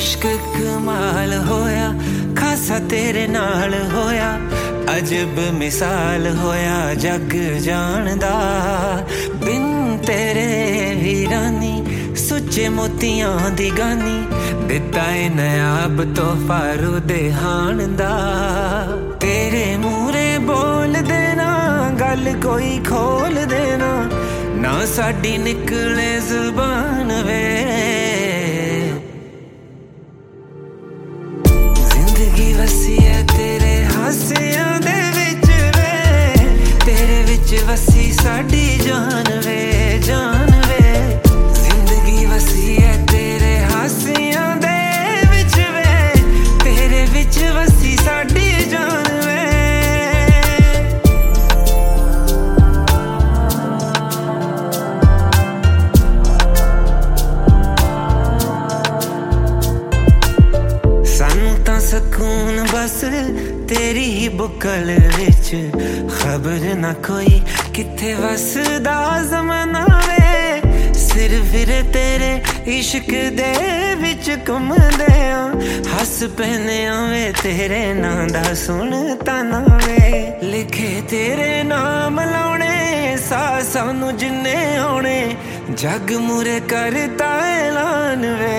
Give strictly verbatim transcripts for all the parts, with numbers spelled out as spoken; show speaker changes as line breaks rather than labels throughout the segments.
इश्क कमाल होया, खासा तेरे नाल होया, अजब मिसाल होया जग जानदा। बिन तेरे वीरानी सुच्चे मोतियां दी गानी, दिता है नयाब तोहफा रूदे हाण दा। तेरे मूरे बोल देना गल कोई खोल देना, ना साडी निकले जुबान वे। जिंदगी वसी है तेरे हासियां दे विच वे, तेरे विच वसी साडी जान वे, जान वे। जिंदगी वसी है तेरे हासियां दे विच वे, तेरे विच वसी साडी जान वे। सकून बस तेरी ही बुकल विच, खबर ना कोई किथे वसदा ज़माना वे। सिर फिर तेरे इश्क दे विच घुमदे आ, हस पैने वे तेरे नां दा सुन ताना वे। लिखे तेरे नाम लाउणे सा सानू जिन्ने आउणे, जग मुरे करता ऐलान वे।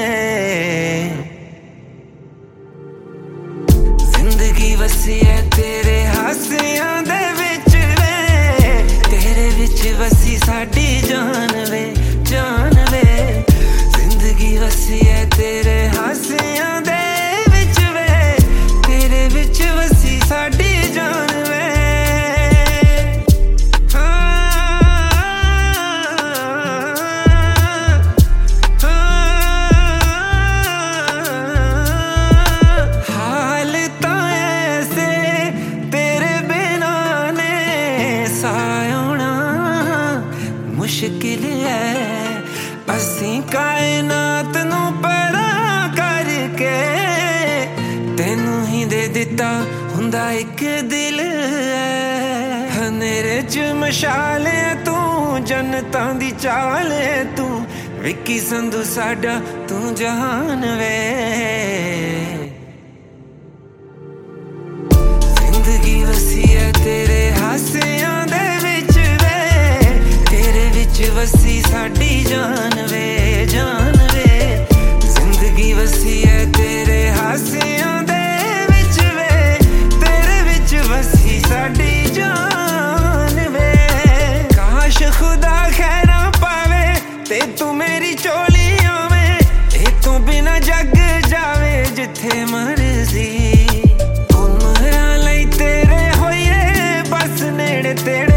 जिंदगी वसी है तेरे हासियां दे विच वे, तेरे विच वसी साडी जान वे, जान वे। जिंदगी वसी है तेरे हासियां दे विच वे, तेरे विच वसी साडी जान वे। मुश्किल है असी कायनात नू परा करके, तेनू ही दे दिता हुंदा एक दिल है। हनेरे च मशाल है तू, जन्नतां दी चाल है तू, विक्की संधू साडा तू जहान वे। जिंदगी वसी है तेरे हासियां दे विच वे, तेरे विच वसी साडी जान वे, जान वे। जिंदगी वसी है तेरे हासियां दे विच वे, तेरे विच वसी साडी जान वे। काश खुदा खैरा पावे ते तू मेरी चोली आवे, ए तू बिना जग जावे जिथे मर्जी। उमरां लई तेरे होइए बस नेड़े तेड़े,